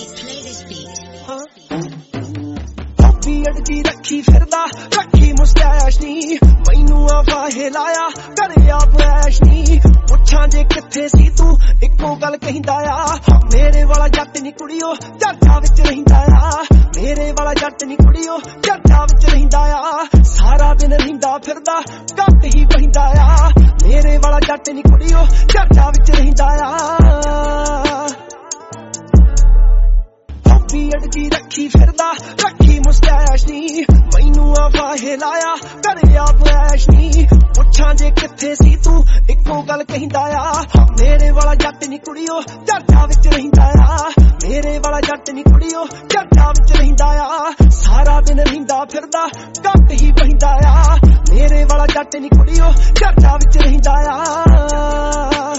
अड़की रखी फिरदा रखी मुस्टैश नी मैनू आवाहे लाया करे आप ऐश नी पुछां जे किथे सी तू इक्को गल कहिंदा आ मेरे वाला जट नी कुड़ियो चर्चा विच रहिंदा आ मेरे वाला जट नी कुड़ियो चर्चा विच रहिंदा आ सारा दिन रहिंदा फिरदा घट ही बहिंदा आ मेरे वाला जट नी कुड़ियो चर्चा विच रहिंदा आ अड़की रखी फिरदा रखी मुस्टैश नी मैनू आवाहे लाया करे आप ऐश नी पुछां जे किथे सी तू इक्को गल कहिंदा आ मेरे वाला जट नी कुड़ियो चर्चा विच रहिंदा आ मेरे वाला जट नी कुड़ियो चर्चा विच रहिंदा आ सारा दिन रहिंदा फिरदा घट ही बहिंदा आ मेरे वाला जट नी कुड़ियो चर्चा विच रहिंदा आ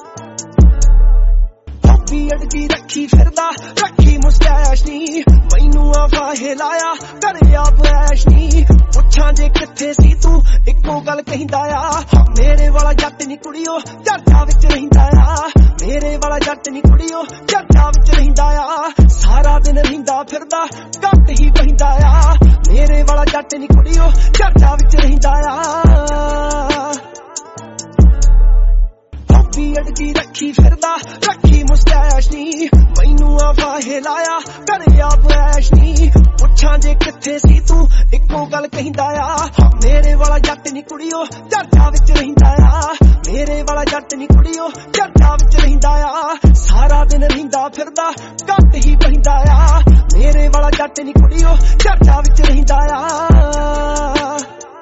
अड़की रखी फिरदा रखी मुस्टैश नी मैनू आवाहे लाया करे आप ऐश नी पुछां जे किथे सी तू इक्को गल कहिंदा आ मेरे वाला जट नी कुड़ियो चर्चा विच रहिंदा आ मेरे वाला जट नी कुड़ियो चर्चा विच रहिंदा आ सारा दिन रहिंदा फिरदा घट ही बहिंदा आ मेरे वाला जट नी कुड़ियो चर्चा विच रहिंदा आ अड़की रखी फिरदा रखी मुस्टैश नी मैनू आवाहे लाया करे आप ऐश नी पुछां जे किथे सी तू इक्को गल कहिंदा आ मेरे वाला जट नी कुड़ियो चर्चा विच रहिंदा आ मेरे वाला जट नी कुड़ियो चर्चा विच रहिंदा आ सारा दिन रहिंदा फिरदा घट ही बहिंदा आ मेरे वाला जट नी कुड़ियो चर्चा विच रहिंदा आ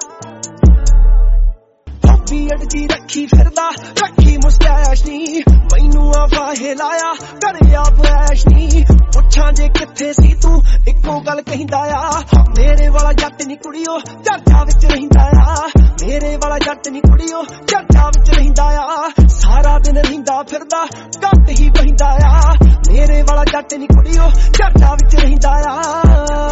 अड़की रखी फिरदा रखी मुस्टैश नी मैनू आवाहे लाया करे आप ऐश नी पुछां जे किथे सी तू इक्को गल कहिंदा आ मेरे वाला जट नी कुड़ियो चर्चा विच रहिंदा आ मेरे वाला जट नी कुड़ियो चर्चा विच रहिंदा आ सारा दिन रहिंदा फिरदा घट ही बहिंदा आ मेरे वाला जट नी कुड़ियो चर्चा विच रहिंदा आ